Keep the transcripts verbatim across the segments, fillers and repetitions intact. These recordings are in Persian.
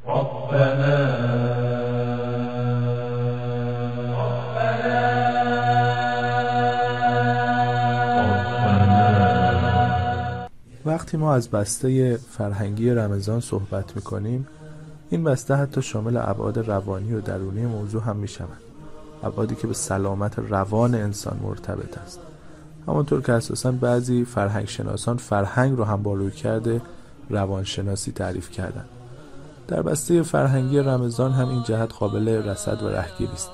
ربنا وقتی ما از بسته فرهنگی رمضان صحبت میکنیم، این بسته حتی شامل ابعاد روانی و درونی موضوع هم میشوند، ابعادی که به سلامت روان انسان مرتبط است. همانطور که اساساً بعضی فرهنگ شناسان فرهنگ رو هم با رویکرد روانشناسی تعریف کردند. در بسته فرهنگی رمضان هم این جهت قابل رصد و رهگیری است.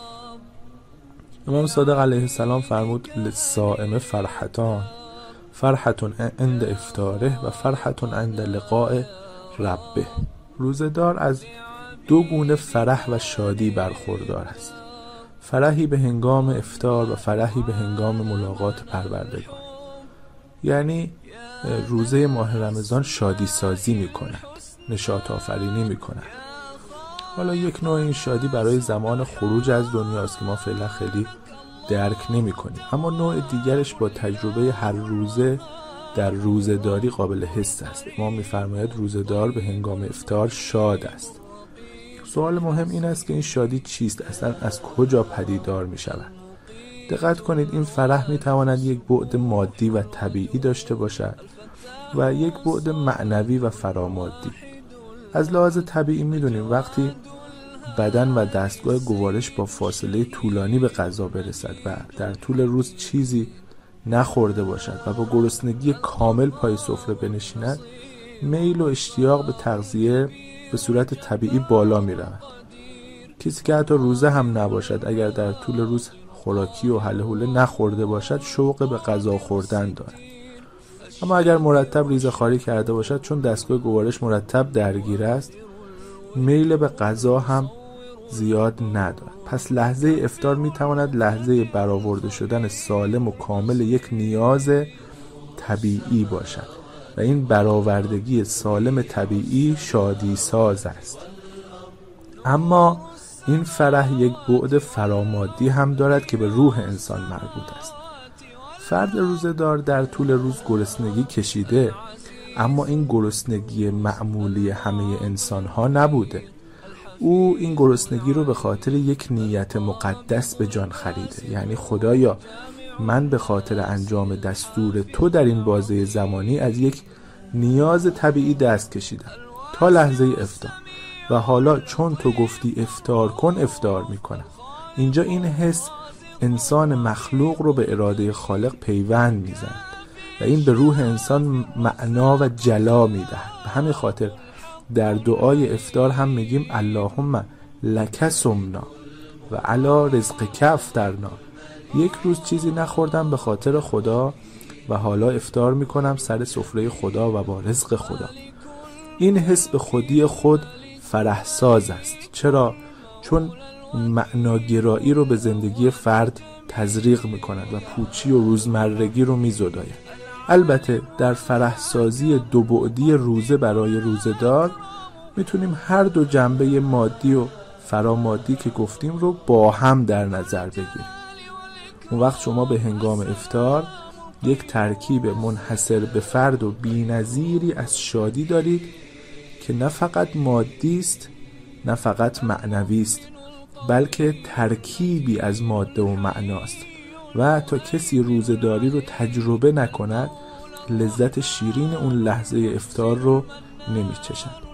امام صادق علیه السلام فرمود للصائم فرحتان، فرحتون عند افطاره و فرحتون عند لقاء ربه. روزه‌دار از دو گونه فرح و شادی برخوردار است، فرحی به هنگام افطار و فرحی به هنگام ملاقات پروردگار. یعنی روزه ماه رمضان شادی سازی می کند، نشاط آفرینی می کند. حالا یک نوع این شادی برای زمان خروج از دنیاست که ما فعلا خیلی درک نمی کنیم، اما نوع دیگرش با تجربه هر روزه در روزه‌داری قابل حس است. ما می‌فرماید روزه‌دار به هنگام افطار شاد است. سوال مهم این است که این شادی چیست؟ اصلا از کجا پدیدار می‌شود؟ دقت کنید، این فرح می‌تواند یک بعد مادی و طبیعی داشته باشد و یک بعد معنوی و فرامادی. از لحاظ طبیعی می‌دونیم وقتی بدن و دستگاه گوارش با فاصله طولانی به غذا برسد و در طول روز چیزی نخورده باشد و با گرسنگی کامل پای سفره بنشیند، میل و اشتیاق به تغذیه به صورت طبیعی بالا می رود. کسی که حتی روزه هم نباشد، اگر در طول روز خوراکی و هله هوله نخورده باشد، شوق به غذا خوردن دارد. اما اگر مرتب ریزه خواری کرده باشد، چون دستگاه گوارش مرتب درگیر است، میل به غذا هم زیاد ندارد. پس لحظه افطار می تواند لحظه برآورده شدن سالم و کامل یک نیاز طبیعی باشد و این برآوردگی سالم طبیعی شادی ساز است. اما این فرح یک بعد فرامادی هم دارد که به روح انسان مربوط است. فرد روزه‌دار در طول روز گرسنگی کشیده، اما این گرسنگی معمولی همه انسان ها نبوده. او این گرسنگی رو به خاطر یک نیت مقدس به جان خریده. یعنی خدایا، من به خاطر انجام دستور تو در این بازه زمانی از یک نیاز طبیعی دست کشیدم تا لحظه افطار و حالا چون تو گفتی افطار کن افطار میکنم. اینجا این حس انسان مخلوق رو به اراده خالق پیوند میزند و این به روح انسان معنا و جلا میدهد. به همین خاطر در دعای افطار هم میگیم اللهم لک صمنا و علی رزقک افطرنا. یک روز چیزی نخوردم به خاطر خدا و حالا افطار میکنم سر سفره خدا و با رزق خدا. این حس به خودی خود فرح ساز است. چرا؟ چون معناگرایی رو به زندگی فرد تزریق میکند و پوچی و روزمرگی رو میزداید. البته در فرح سازی دو بعدی روزه برای روزه‌دار میتونیم هر دو جنبه مادی و فرامادی که گفتیم رو با هم در نظر بگیریم. اون وقت شما به هنگام افطار یک ترکیب منحصر به فرد و بی‌نظیری از شادی دارید که نه فقط مادی است، نه فقط معنوی است، بلکه ترکیبی از ماده و معناست و تا کسی روزه‌داری رو تجربه نکند لذت شیرین اون لحظه افطار رو نمی‌چشد.